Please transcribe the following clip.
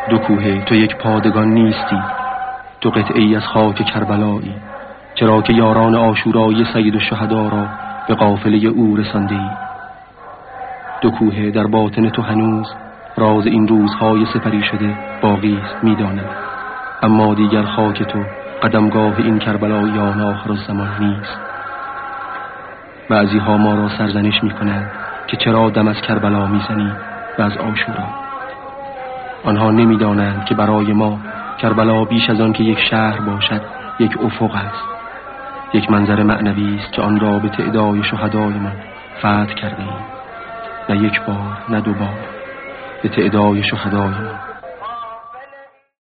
دو کوه تو یک پادگان نیستی، دو قطعی از خاک کربلایی، چرا که یاران عاشورای سید الشهدا را به قافله او رسانده‌ای. دو کوه در باطن تو هنوز راز این روزهای سپری شده باقی است می‌دانم، اما دیگر خاک تو قدمگاه این کربلاییان آخرالزمان نیست. بعضی‌ها ما را سرزنش می‌کنند که چرا دم از کربلا می‌زنی و از عاشورا. آنها نمی‌دانند که برای ما کربلا بیش از آن که یک شهر باشد یک افق است، یک منظر معنوی است که آن را به تعدای شهدایمان فتح کرده ایم، نه یک بار نه دو بار، به تعدای شهدایمان.